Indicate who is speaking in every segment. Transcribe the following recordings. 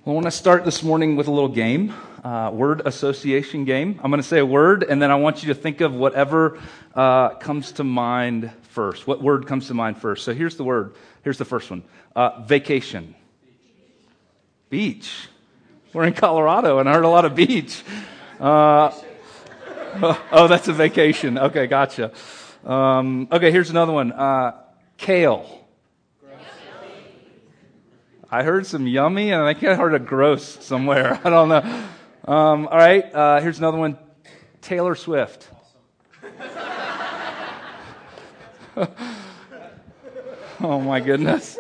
Speaker 1: Well, I want to start this morning with a little game, word association game. I'm going to say a word, and then I want you to think of whatever comes to mind first. What word comes to mind first? So here's the word. Here's the first one. Vacation. Beach. We're in Colorado, and I heard a lot of beach. Oh, that's a vacation. Okay, gotcha. Okay, here's another one. Kale. I heard some yummy, and I think I heard a gross somewhere. I don't know. All right, here's another one. Taylor Swift. Oh, my goodness.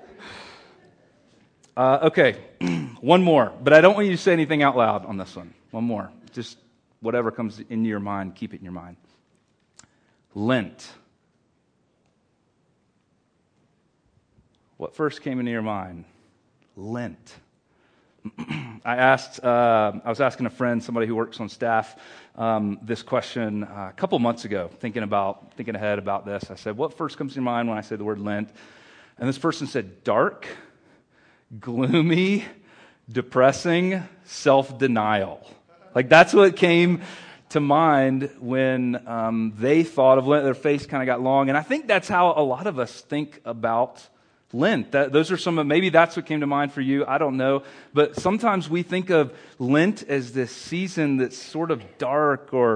Speaker 1: Okay, one more. But I don't want you to say anything out loud on this one. One more. Just whatever comes into your mind, keep it in your mind. Lent. What first came into your mind? Lent. I was asking a friend, somebody who works on staff, this question a couple months ago, thinking ahead about this. I said, what first comes to your mind when I say the word Lent? And this person said, dark, gloomy, depressing, self-denial. Like that's what came to mind when they thought of Lent. Their face kind of got long. And I think that's how a lot of us think about Lent. Those are maybe that's what came to mind for you. I don't know. But sometimes we think of Lent as this season that's sort of dark or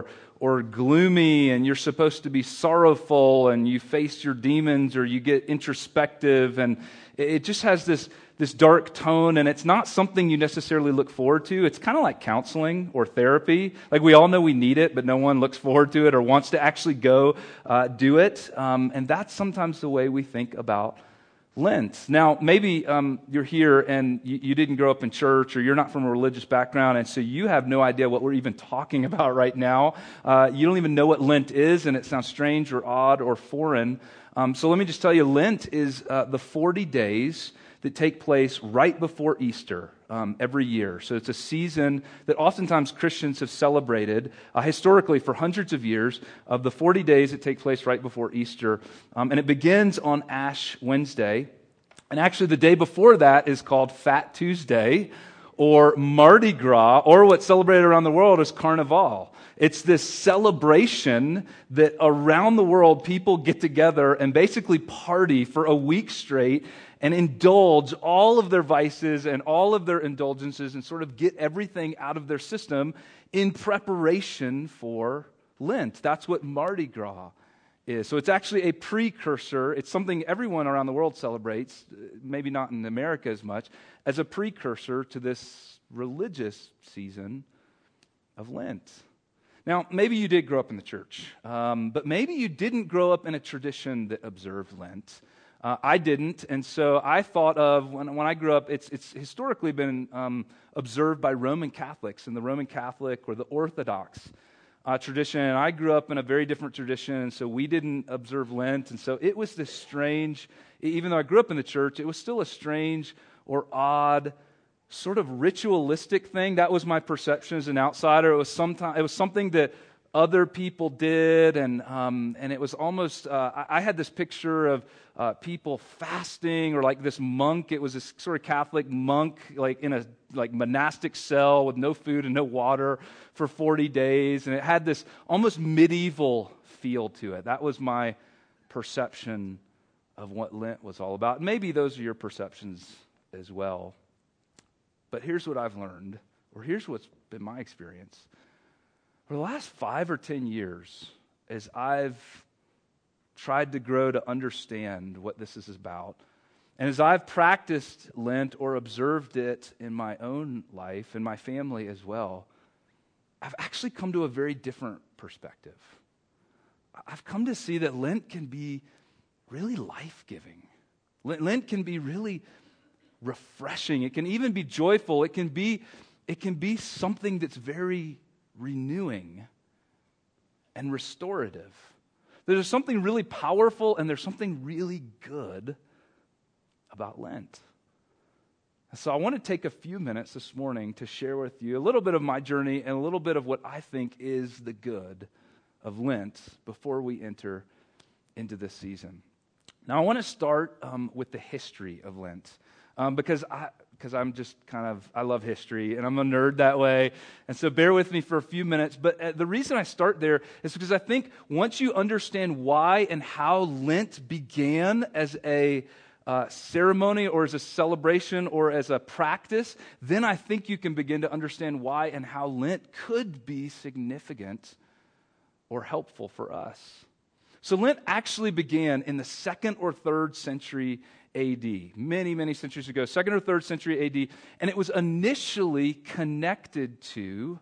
Speaker 1: gloomy, and you're supposed to be sorrowful, and you face your demons, or you get introspective, and it just has this dark tone, and it's not something you necessarily look forward to. It's kind of like counseling or therapy. Like we all know we need it, but no one looks forward to it or wants to actually go do it. And that's sometimes the way we think about Lent. Now, maybe you're here and you didn't grow up in church, or you're not from a religious background, and so you have no idea what we're even talking about right now. You don't even know what Lent is, and it sounds strange or odd or foreign. So let me just tell you, Lent is the 40 days that take place right before Easter every year. So it's a season that oftentimes Christians have celebrated historically for hundreds of years, of the 40 days that take place right before Easter. And it begins on Ash Wednesday. And actually the day before that is called Fat Tuesday or Mardi Gras, or what's celebrated around the world is Carnival. It's this celebration that around the world people get together and basically party for a week straight and indulge all of their vices and all of their indulgences and sort of get everything out of their system in preparation for Lent. That's what Mardi Gras is. So it's actually a precursor. It's something everyone around the world celebrates, maybe not in America as much, as a precursor to this religious season of Lent. Now, maybe you did grow up in the church, but maybe you didn't grow up in a tradition that observed Lent. I didn't, and so I thought of, when I grew up, it's historically been observed by Roman Catholics, and the Roman Catholic or the Orthodox tradition. And I grew up in a very different tradition, and so we didn't observe Lent, and so it was this strange, even though I grew up in the church, it was still a strange or odd sort of ritualistic thing. That was my perception as an outsider. It was something that other people did, and it was almost, I had this picture of people fasting, or like this monk. It was this sort of Catholic monk, like in a monastic cell with no food and no water for 40 days, and it had this almost medieval feel to it. That was my perception of what Lent was all about. Maybe those are your perceptions as well. But here's what I've learned, or here's what's been my experience. For the last 5 or 10 years, as I've tried to grow to understand what this is about, and as I've practiced Lent or observed it in my own life and my family as well, I've actually come to a very different perspective. I've come to see that Lent can be really life-giving. Lent can be really refreshing. It can even be joyful. It can be something that's very renewing and restorative. There's something really powerful and there's something really good about Lent. So I want to take a few minutes this morning to share with you a little bit of my journey and a little bit of what I think is the good of Lent before we enter into this season. Now I want to start with the history of Lent. Because because I love history, and I'm a nerd that way. And so bear with me for a few minutes. But the reason I start there is because I think once you understand why and how Lent began as a ceremony or as a celebration or as a practice, then I think you can begin to understand why and how Lent could be significant or helpful for us. So Lent actually began in the 2nd or 3rd century AD, many, many centuries ago, 2nd or 3rd century AD, and it was initially connected to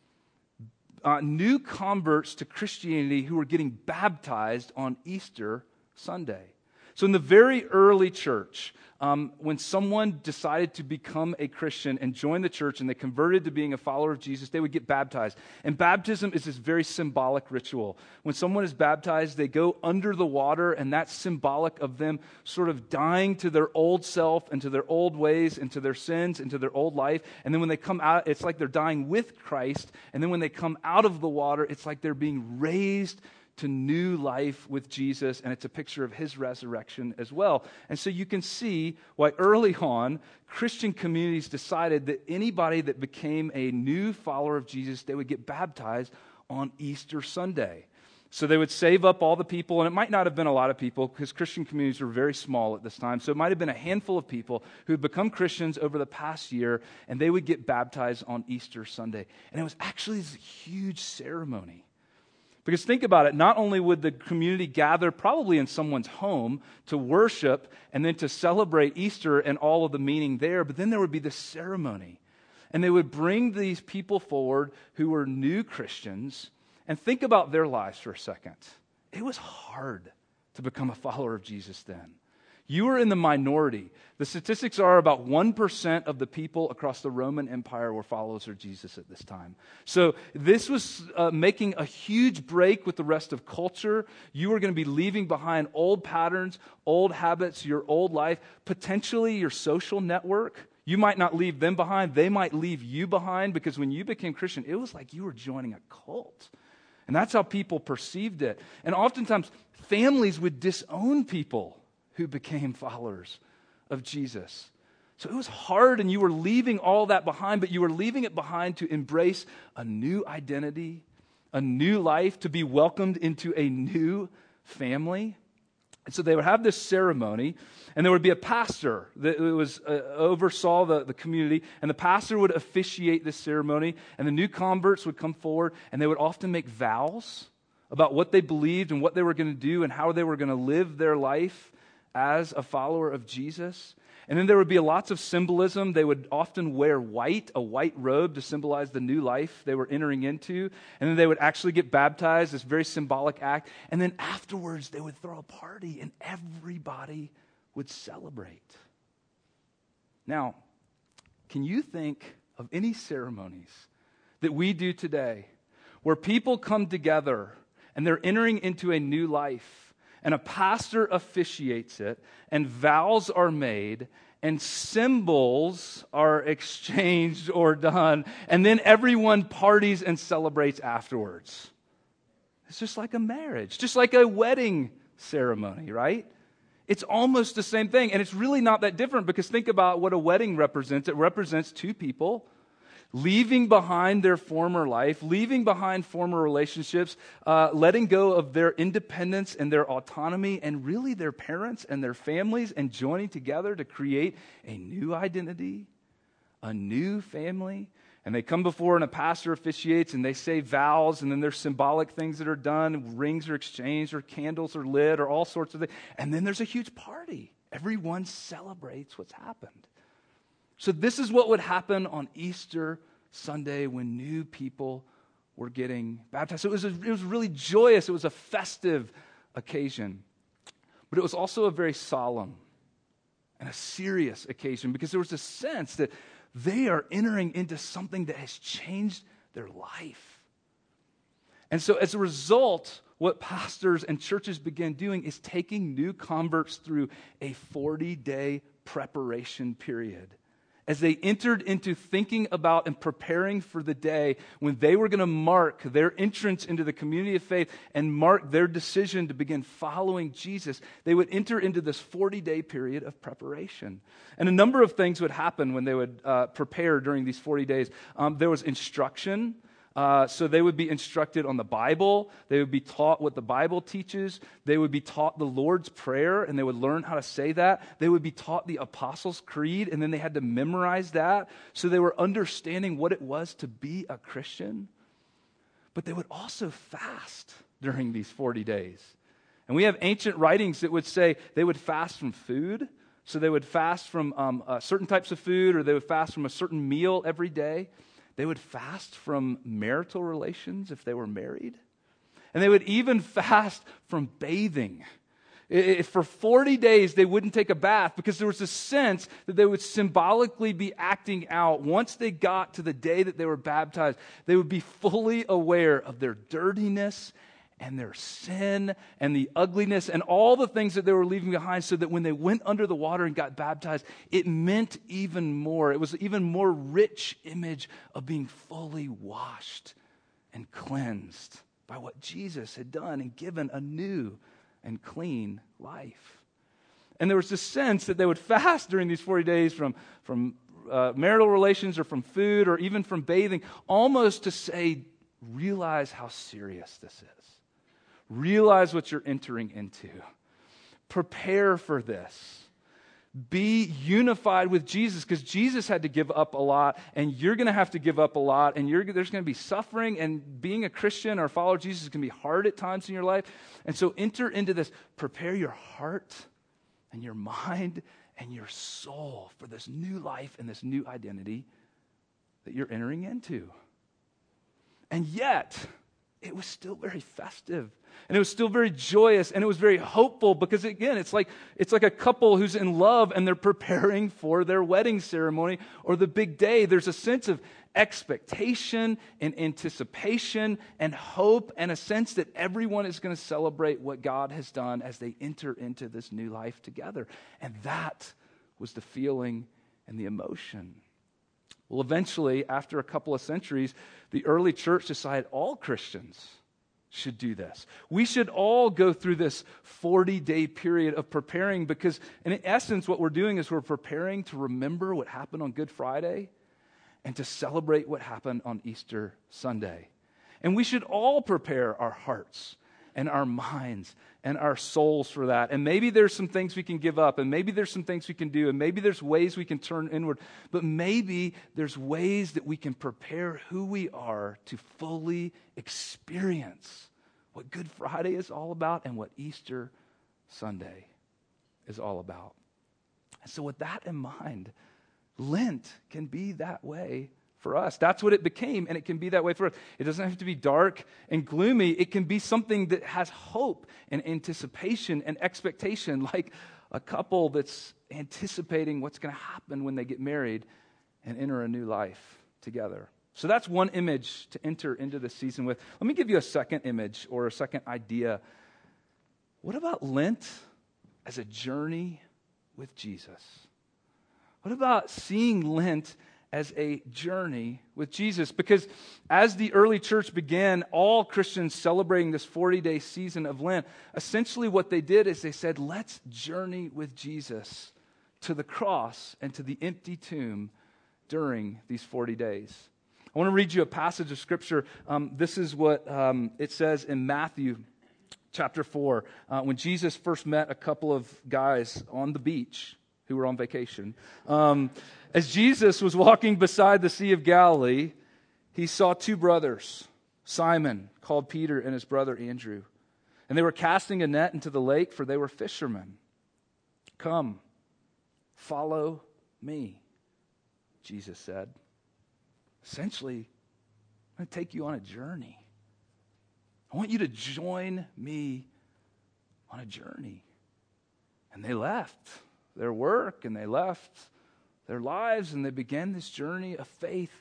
Speaker 1: new converts to Christianity who were getting baptized on Easter Sunday. So in the very early church, when someone decided to become a Christian and join the church and they converted to being a follower of Jesus, they would get baptized. And baptism is this very symbolic ritual. When someone is baptized, they go under the water, and that's symbolic of them sort of dying to their old self and to their old ways and to their sins and to their old life. And then when they come out, it's like they're dying with Christ. And then when they come out of the water, it's like they're being raised to new life with Jesus, and it's a picture of his resurrection as well. And so you can see why early on, Christian communities decided that anybody that became a new follower of Jesus, they would get baptized on Easter Sunday. So they would save up all the people, and it might not have been a lot of people because Christian communities were very small at this time. So it might have been a handful of people who had become Christians over the past year, and they would get baptized on Easter Sunday. And it was actually this huge ceremony. Because think about it, not only would the community gather probably in someone's home to worship and then to celebrate Easter and all of the meaning there, but then there would be this ceremony. And they would bring these people forward who were new Christians, and think about their lives for a second. It was hard to become a follower of Jesus then. You were in the minority. The statistics are about 1% of the people across the Roman Empire were followers of Jesus at this time. So this was making a huge break with the rest of culture. You were going to be leaving behind old patterns, old habits, your old life, potentially your social network. You might not leave them behind. They might leave you behind, because when you became Christian, it was like you were joining a cult. And that's how people perceived it. And oftentimes, families would disown people who became followers of Jesus. So it was hard, and you were leaving all that behind, but you were leaving it behind to embrace a new identity, a new life, to be welcomed into a new family. And so they would have this ceremony, and there would be a pastor that oversaw the community, and the pastor would officiate this ceremony, and the new converts would come forward, and they would often make vows about what they believed and what they were going to do and how they were going to live their life as a follower of Jesus. And then there would be lots of symbolism. They would often wear a white robe to symbolize the new life they were entering into. And then they would actually get baptized, this very symbolic act. And then afterwards, they would throw a party, and everybody would celebrate. Now, can you think of any ceremonies that we do today where people come together and they're entering into a new life, and a pastor officiates it, and vows are made, and symbols are exchanged or done, and then everyone parties and celebrates afterwards? It's just like a marriage, just like a wedding ceremony, right? It's almost the same thing, and it's really not that different, because think about what a wedding represents. It represents two people leaving behind their former life, leaving behind former relationships, letting go of their independence and their autonomy and really their parents and their families, and joining together to create a new identity, a new family. And they come before, and a pastor officiates, and they say vows, and then there's symbolic things that are done, rings are exchanged, or candles are lit, or all sorts of things. And then there's a huge party. Everyone celebrates what's happened. So this is what would happen on Easter Sunday when new people were getting baptized. So it was really joyous. It was a festive occasion. But it was also a very solemn and a serious occasion, because there was a sense that they are entering into something that has changed their life. And so as a result, what pastors and churches began doing is taking new converts through a 40-day preparation period. as they entered into thinking about and preparing for the day when they were going to mark their entrance into the community of faith and mark their decision to begin following Jesus, they would enter into this 40-day period of preparation. And a number of things would happen when they would prepare during these 40 days. There was instruction. So they would be instructed on the Bible. They would be taught what the Bible teaches. They would be taught the Lord's Prayer, and they would learn how to say that. They would be taught the Apostles' Creed, and then they had to memorize that. So they were understanding what it was to be a Christian. But they would also fast during these 40 days. And we have ancient writings that would say they would fast from food. So they would fast from certain types of food, or they would fast from a certain meal every day. They would fast from marital relations if they were married. And they would even fast from bathing. For 40 days, they wouldn't take a bath because there was a sense that they would symbolically be acting out. Once they got to the day that they were baptized, they would be fully aware of their dirtiness and their sin and the ugliness and all the things that they were leaving behind, so that when they went under the water and got baptized, it meant even more. It was an even more rich image of being fully washed and cleansed by what Jesus had done and given a new and clean life. And there was this sense that they would fast during these 40 days from marital relations or from food or even from bathing, almost to say, realize how serious this is. Realize what you're entering into. Prepare for this. Be unified with Jesus, because Jesus had to give up a lot, and you're going to have to give up a lot, and there's going to be suffering, and being a Christian or a follower of Jesus can be hard at times in your life. And so enter into this. Prepare your heart and your mind and your soul for this new life and this new identity that you're entering into. And yet, it was still very festive, and it was still very joyous, and it was very hopeful, because again, it's like a couple who's in love and they're preparing for their wedding ceremony or the big day. There's a sense of expectation and anticipation and hope, and a sense that everyone is going to celebrate what God has done as they enter into this new life together. And that was the feeling and the emotion. Well, eventually, after a couple of centuries, the early church decided all Christians should do this. We should all go through this 40-day period of preparing, because in essence, what we're doing is we're preparing to remember what happened on Good Friday and to celebrate what happened on Easter Sunday. And we should all prepare our hearts and our minds and our souls for that. And maybe there's some things we can give up, and maybe there's some things we can do, and maybe there's ways we can turn inward, but maybe there's ways that we can prepare who we are to fully experience what Good Friday is all about and what Easter Sunday is all about. And so with that in mind, Lent can be that way for us. That's what it became, and it can be that way for us. It doesn't have to be dark and gloomy. It can be something that has hope and anticipation and expectation, like a couple that's anticipating what's going to happen when they get married and enter a new life together. So that's one image to enter into the season with. Let me give you a second image or a second idea. What about Lent as a journey with Jesus? What about seeing Lent as a journey with Jesus? Because as the early church began, all Christians celebrating this 40-day season of Lent, essentially what they did is they said, let's journey with Jesus to the cross and to the empty tomb during these 40 days. I want to read you a passage of Scripture. This is what it says in Matthew chapter 4, when Jesus first met a couple of guys on the beach who were on vacation. As Jesus was walking beside the Sea of Galilee, he saw two brothers, Simon, called Peter, and his brother Andrew. And they were casting a net into the lake, for they were fishermen. Come, follow me, Jesus said. Essentially, I'm going to take you on a journey. I want you to join me on a journey. And they left their work, and they left their lives, and they began this journey of faith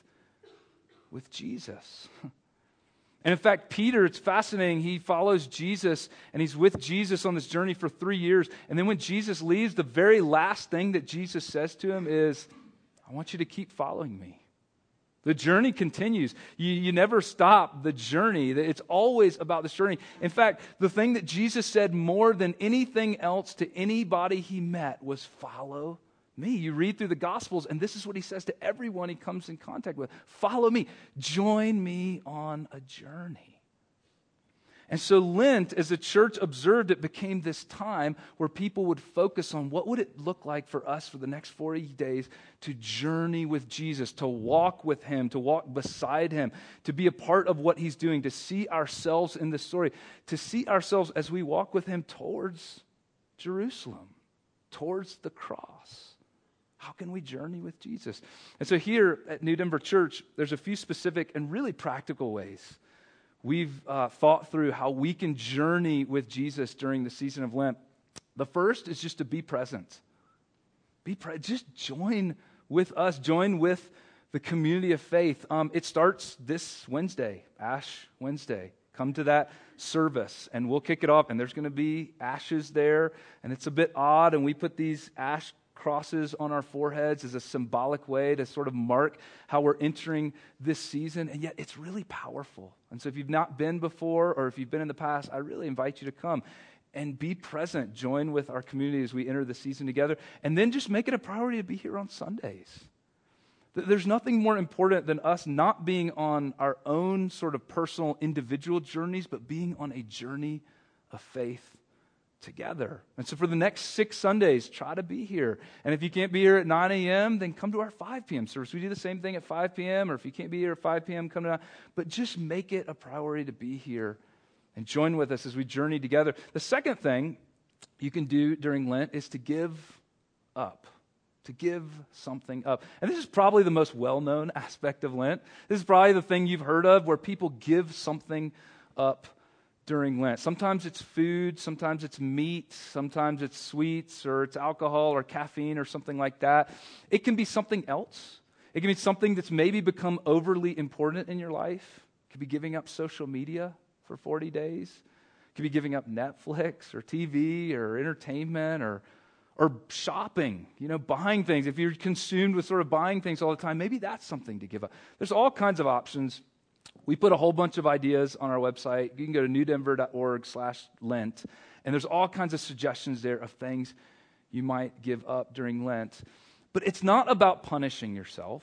Speaker 1: with Jesus. And in fact, Peter, it's fascinating, he follows Jesus, and he's with Jesus on this journey for 3 years. And then when Jesus leaves, the very last thing that Jesus says to him is, I want you to keep following me. The journey continues. You never stop the journey. It's always about this journey. In fact, the thing that Jesus said more than anything else to anybody he met was follow me. You read through the Gospels, and this is what he says to everyone he comes in contact with. Follow me. Join me on a journey. And so Lent, as the church observed it, became this time where people would focus on what would it look like for us for the next 40 days to journey with Jesus, to walk with him, to walk beside him, to be a part of what he's doing, to see ourselves in the story, to see ourselves as we walk with him towards Jerusalem, towards the cross. How can we journey with Jesus? And so here at New Denver Church, there's a few specific and really practical ways we've thought through how we can journey with Jesus during the season of Lent. The first is just to be present. Just join with us. Join with the community of faith. It starts this Wednesday, Ash Wednesday. Come to that service, and we'll kick it off. And there's going to be ashes there, and it's a bit odd. And we put these ash crosses on our foreheads as a symbolic way to sort of mark how we're entering this season, and yet it's really powerful. And so if you've not been before, or if you've been in the past, I really invite you to come and be present. Join with our community as we enter the season together, and then just make it a priority to be here on Sundays. There's nothing more important than us not being on our own sort of personal individual journeys, but being on a journey of faith together. And so for the next 6 Sundays, try to be here. And if you can't be here at 9 a.m., then come to our 5 p.m. service. We do the same thing at 5 p.m., or if you can't be here at 5 p.m., come to 9. But just make it a priority to be here and join with us as we journey together. The second thing you can do during Lent is to give up. To give something up. And this is probably the most well-known aspect of Lent. This is probably the thing you've heard of where people give something up during Lent. Sometimes it's food, sometimes it's meat, sometimes it's sweets, or it's alcohol or caffeine or something like that. It can be something else. It can be something that's maybe become overly important in your life. It could be giving up social media for 40 days. It could be giving up Netflix or TV or entertainment or shopping, buying things. If you're consumed with sort of buying things all the time, maybe that's something to give up. There's all kinds of options. We put a whole bunch of ideas on our website. You can go to newdenver.org/Lent, and there's all kinds of suggestions there of things you might give up during Lent. But it's not about punishing yourself.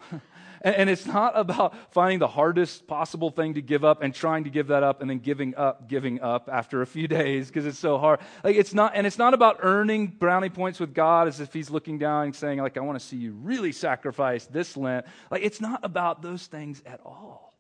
Speaker 1: And it's not about finding the hardest possible thing to give up and trying to give that up and then giving up after a few days because it's so hard. It's not about earning brownie points with God as if he's looking down and saying, I want to see you really sacrifice this Lent. It's not about those things at all.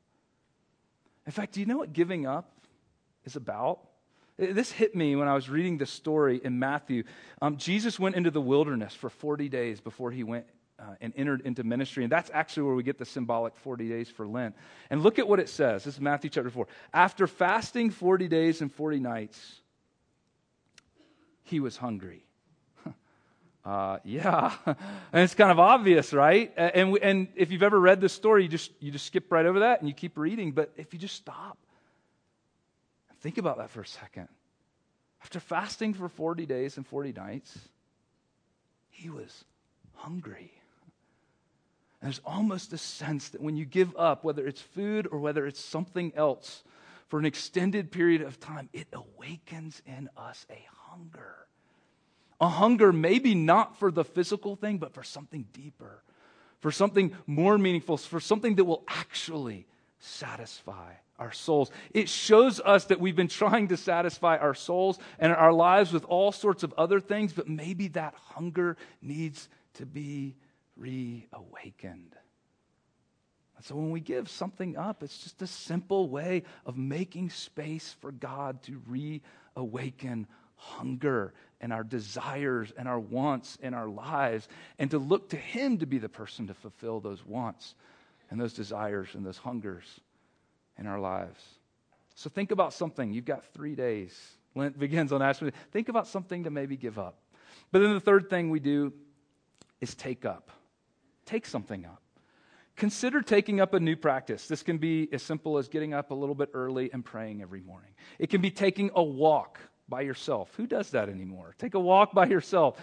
Speaker 1: In fact, do you know what giving up is about? This hit me when I was reading the story in Matthew. Jesus went into the wilderness for 40 days before he went and entered into ministry. And that's actually where we get the symbolic 40 days for Lent. And look at what it says. This is Matthew chapter 4. After fasting 40 days and 40 nights, he was hungry. Yeah. And it's kind of obvious, right? And if you've ever read this story, you just skip right over that and you keep reading. But if you just stop and think about that for a second. After fasting for 40 days and 40 nights, he was hungry. And there's almost a sense that when you give up, whether it's food or whether it's something else, for an extended period of time, it awakens in us a hunger. A hunger maybe not for the physical thing, but for something deeper, for something more meaningful, for something that will actually satisfy our souls. It shows us that we've been trying to satisfy our souls and our lives with all sorts of other things, but maybe that hunger needs to be reawakened. And so when we give something up, it's just a simple way of making space for God to reawaken hunger and our desires and our wants in our lives, and to look to him to be the person to fulfill those wants and those desires and those hungers in our lives. So think about something. You've got 3 days. Lent begins on Ash Wednesday. Think about something to maybe give up. But then the third thing we do is take up. Take something up. Consider taking up a new practice. This can be as simple as getting up a little bit early and praying every morning. It can be taking a walk by yourself. Who does that anymore? Take a walk by yourself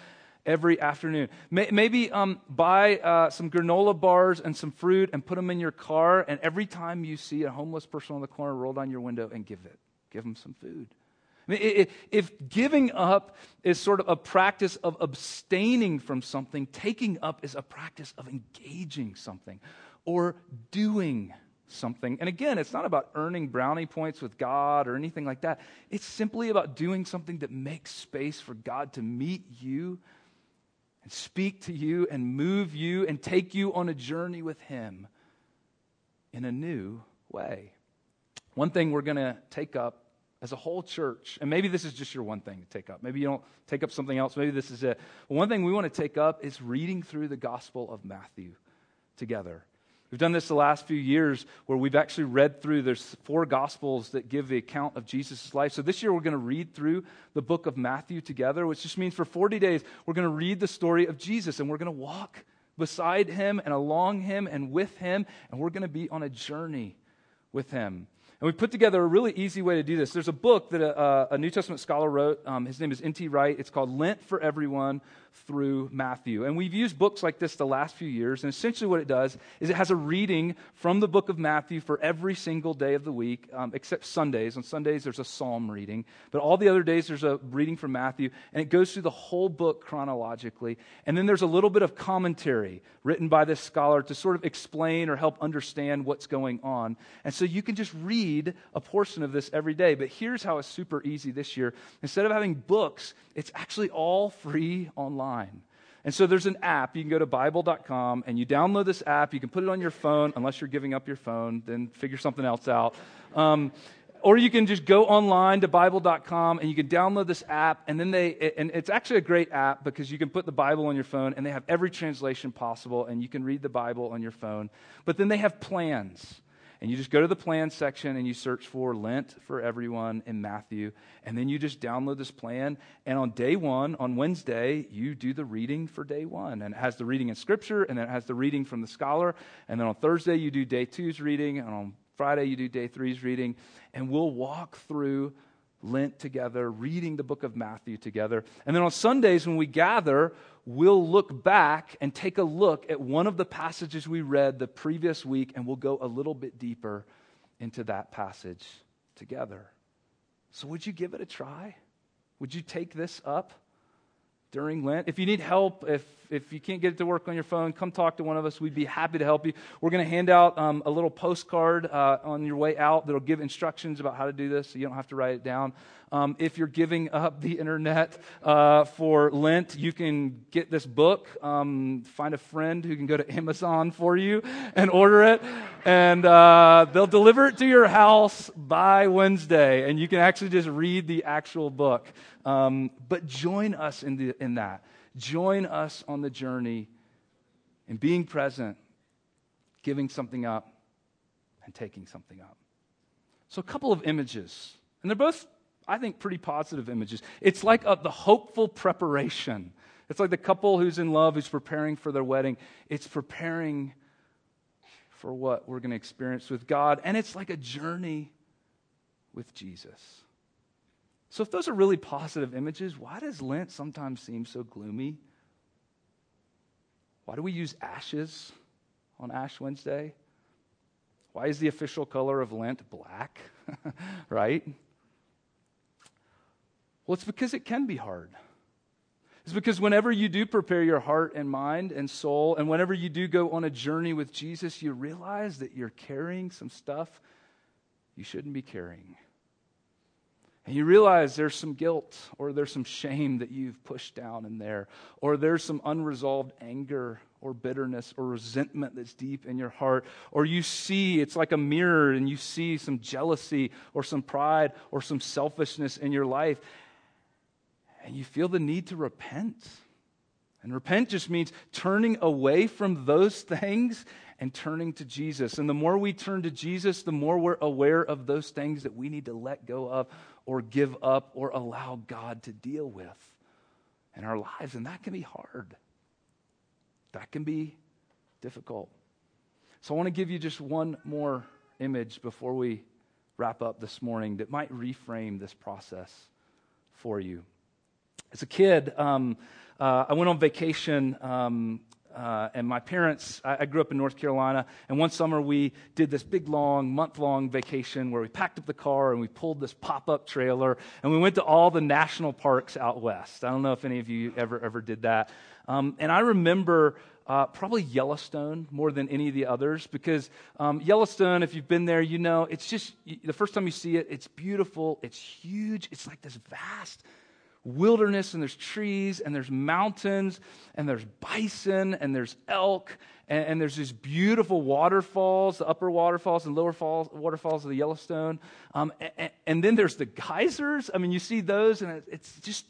Speaker 1: every afternoon. Maybe buy some granola bars and some fruit and put them in your car, and every time you see a homeless person on the corner, roll down your window and give them some food. I mean, if giving up is sort of a practice of abstaining from something, taking up is a practice of engaging something or doing something. And again, it's not about earning brownie points with God or anything like that. It's simply about doing something that makes space for God to meet you and speak to you and move you and take you on a journey with Him in a new way. One thing we're going to take up as a whole church, and maybe this is just your one thing to take up. Maybe you don't take up something else. Maybe this is it. But one thing we want to take up is reading through the Gospel of Matthew together. We've done this the last few years where we've actually read through, there's 4 Gospels that give the account of Jesus' life. So this year we're going to read through the book of Matthew together, which just means for 40 days we're going to read the story of Jesus, and we're going to walk beside Him and along Him and with Him, and we're going to be on a journey with Him. And we put together a really easy way to do this. There's a book that a New Testament scholar wrote. His name is N.T. Wright. It's called Lent for Everyone through Matthew. And we've used books like this the last few years. And essentially what it does is it has a reading from the book of Matthew for every single day of the week, except Sundays. On Sundays, there's a psalm reading. But all the other days, there's a reading from Matthew. And it goes through the whole book chronologically. And then there's a little bit of commentary written by this scholar to sort of explain or help understand what's going on. And so you can just read a portion of this every day. But here's how it's super easy this year. Instead of having books, it's actually all free online. And so there's an app. You can go to Bible.com and you download this app. You can put it on your phone, unless you're giving up your phone, then figure something else out. Or you can just go online to Bible.com and you can download this app, and then and it's actually a great app because you can put the Bible on your phone and they have every translation possible and you can read the Bible on your phone. But then they have plans. And you just go to the plan section and you search for Lent for Everyone in Matthew. And then you just download this plan. And on day 1, on Wednesday, you do the reading for day 1. And it has the reading in Scripture, and then it has the reading from the scholar. And then on Thursday, you do day 2's reading. And on Friday, you do day 3's reading. And we'll walk through Lent together, reading the book of Matthew together. And then on Sundays, when we gather, we'll look back and take a look at one of the passages we read the previous week, and we'll go a little bit deeper into that passage together. So would you give it a try? Would you take this up during Lent? If you need help, if you can't get it to work on your phone, come talk to one of us. We'd be happy to help you. We're going to hand out a little postcard on your way out that'll give instructions about how to do this, so you don't have to write it down. If you're giving up the internet for Lent, you can get this book. Find a friend who can go to Amazon for you and order it. And they'll deliver it to your house by Wednesday. And you can actually just read the actual book. But join us in that. Join us on the journey in being present, giving something up, and taking something up. So a couple of images. And they're both, I think, pretty positive images. It's like the hopeful preparation. It's like the couple who's in love, who's preparing for their wedding. It's preparing for what we're going to experience with God. And it's like a journey with Jesus. So if those are really positive images, why does Lent sometimes seem so gloomy? Why do we use ashes on Ash Wednesday? Why is the official color of Lent black? Right? Well, it's because it can be hard. It's because whenever you do prepare your heart and mind and soul, and whenever you do go on a journey with Jesus, you realize that you're carrying some stuff you shouldn't be carrying. And you realize there's some guilt, or there's some shame that you've pushed down in there, or there's some unresolved anger or bitterness or resentment that's deep in your heart, or you see, it's like a mirror, and you see some jealousy or some pride or some selfishness in your life, and you feel the need to repent. And repent just means turning away from those things and turning to Jesus. And the more we turn to Jesus, the more we're aware of those things that we need to let go of or give up or allow God to deal with in our lives. And that can be hard. That can be difficult. So I want to give you just one more image before we wrap up this morning that might reframe this process for you. As a kid, I went on vacation, and my parents, I grew up in North Carolina, and one summer we did this big, long, month-long vacation where we packed up the car and we pulled this pop-up trailer, and we went to all the national parks out west. I don't know if any of you ever did that. And I remember probably Yellowstone more than any of the others, because Yellowstone, if you've been there, you know, it's just, the first time you see it, it's beautiful, it's huge, it's like this vast wilderness, and there's trees, and there's mountains, and there's bison, and there's elk, and there's these beautiful waterfalls, the upper waterfalls and lower waterfalls of the Yellowstone. And then there's the geysers. I mean, you see those, and it's just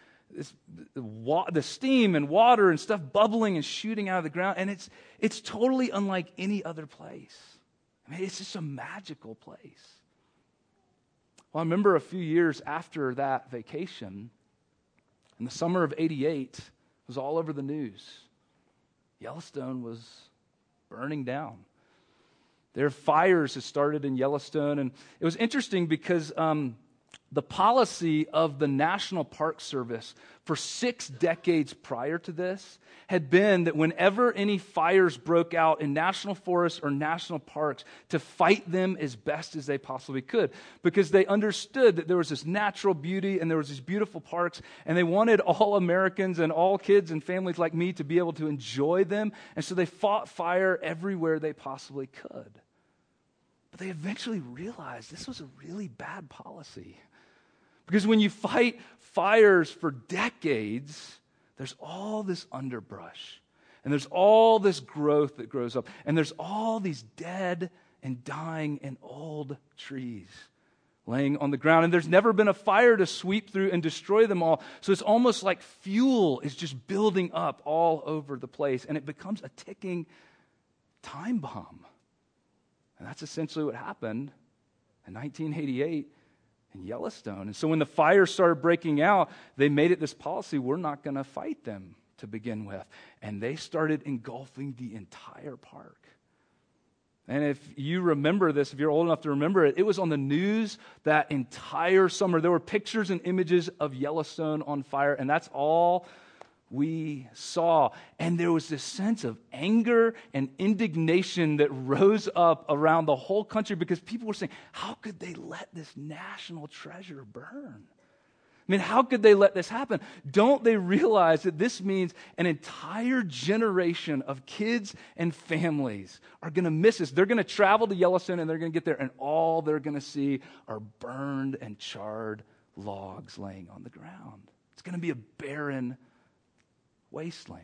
Speaker 1: the steam and water and stuff bubbling and shooting out of the ground, and it's totally unlike any other place. I mean, it's just a magical place. Well, I remember a few years after that vacation, in the summer of '88, it was all over the news. Yellowstone was burning down. There are fires that started in Yellowstone, and it was interesting because the policy of the National Park Service for 6 decades prior to this had been that whenever any fires broke out in national forests or national parks, to fight them as best as they possibly could, because they understood that there was this natural beauty and there was these beautiful parks, and they wanted all Americans and all kids and families like me to be able to enjoy them, and so they fought fire everywhere they possibly could. But they eventually realized this was a really bad policy. Because when you fight fires for decades, there's all this underbrush, and there's all this growth that grows up, and there's all these dead and dying and old trees laying on the ground, and there's never been a fire to sweep through and destroy them all. So it's almost like fuel is just building up all over the place, and it becomes a ticking time bomb. And that's essentially what happened in 1988 in Yellowstone. And so when the fires started breaking out, they made it this policy: we're not going to fight them to begin with. And they started engulfing the entire park. And if you remember this, if you're old enough to remember it, it was on the news that entire summer. There were pictures and images of Yellowstone on fire, and that's all we saw. And there was this sense of anger and indignation that rose up around the whole country, because people were saying, how could they let this national treasure burn? I mean, how could they let this happen? Don't they realize that this means an entire generation of kids and families are going to miss this? They're going to travel to Yellowstone, and they're going to get there, and all they're going to see are burned and charred logs laying on the ground. It's going to be a barren wasteland.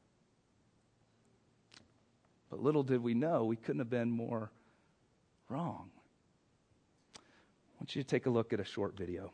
Speaker 1: But little did we know, we couldn't have been more wrong. I want you to take a look at a short video.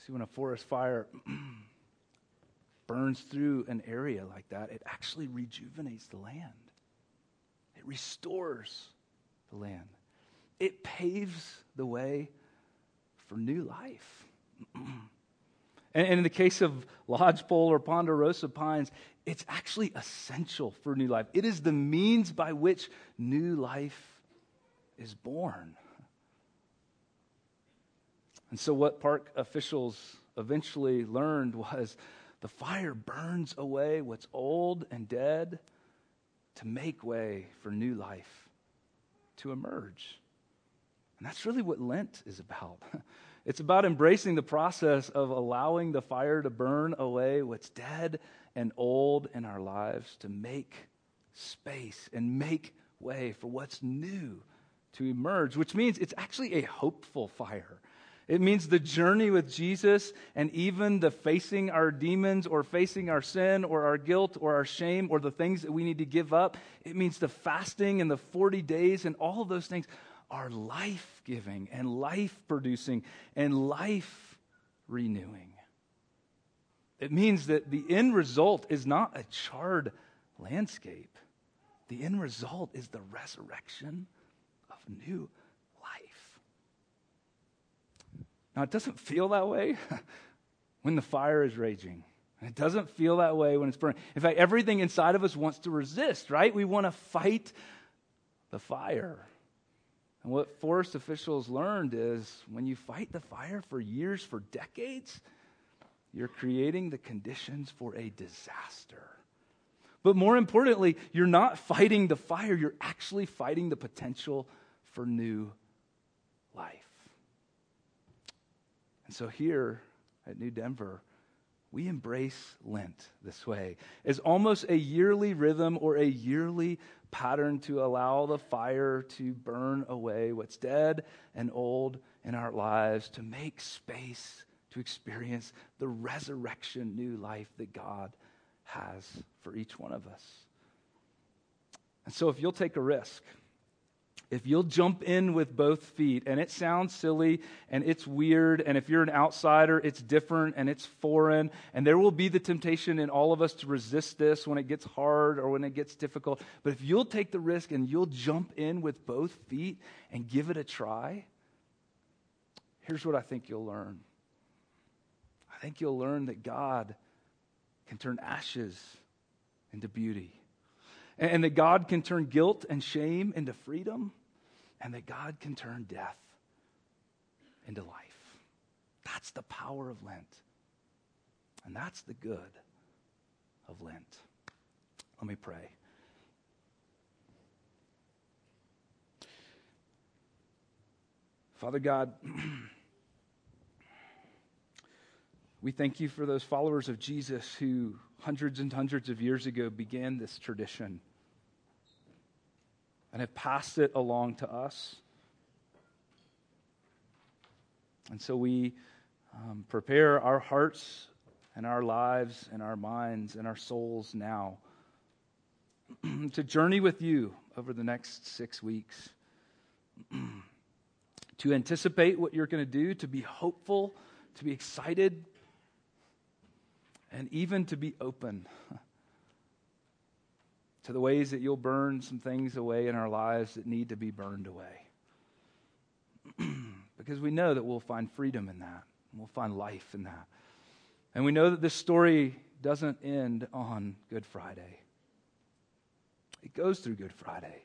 Speaker 1: See, when a forest fire burns through an area like that, it actually rejuvenates the land. It restores the land. It paves the way for new life. And in the case of lodgepole or ponderosa pines, it's actually essential for new life. It is the means by which new life is born. And so what park officials eventually learned was the fire burns away what's old and dead to make way for new life to emerge. And that's really what Lent is about. It's about embracing the process of allowing the fire to burn away what's dead and old in our lives to make space and make way for what's new to emerge, which means it's actually a hopeful fire. It means the journey with Jesus and even the facing our demons or facing our sin or our guilt or our shame or the things that we need to give up. It means the fasting and the 40 days and all of those things are life-giving and life-producing and life-renewing. It means that the end result is not a charred landscape. The end result is the resurrection of new life. Now, it doesn't feel that way when the fire is raging. It doesn't feel that way when it's burning. In fact, everything inside of us wants to resist, right? We want to fight the fire. And what forest officials learned is when you fight the fire for years, for decades, you're creating the conditions for a disaster. But more importantly, you're not fighting the fire, you're actually fighting the potential for new life. And so here at New Denver, we embrace Lent this way as almost a yearly rhythm or a yearly pattern to allow the fire to burn away what's dead and old in our lives, to make space to experience the resurrection new life that God has for each one of us. And so if you'll take a risk, if you'll jump in with both feet, and it sounds silly and it's weird, and if you're an outsider, it's different and it's foreign, and there will be the temptation in all of us to resist this when it gets hard or when it gets difficult. But if you'll take the risk and you'll jump in with both feet and give it a try, here's what I think you'll learn. I think you'll learn that God can turn ashes into beauty. And that God can turn guilt and shame into freedom. And that God can turn death into life. That's the power of Lent. And that's the good of Lent. Let me pray. Father God, we thank you for those followers of Jesus who hundreds and hundreds of years ago began this tradition and have passed it along to us. And so we prepare our hearts and our lives and our minds and our souls now to journey with you over the next 6 weeks, to anticipate what you're going to do, to be hopeful, to be excited, and even to be open to the ways that you'll burn some things away in our lives that need to be burned away. Because we know that we'll find freedom in that. And we'll find life in that. And we know that this story doesn't end on Good Friday. It goes through Good Friday.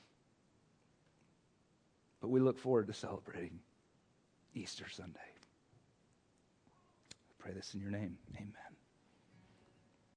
Speaker 1: But we look forward to celebrating Easter Sunday. I pray this in your name. Amen.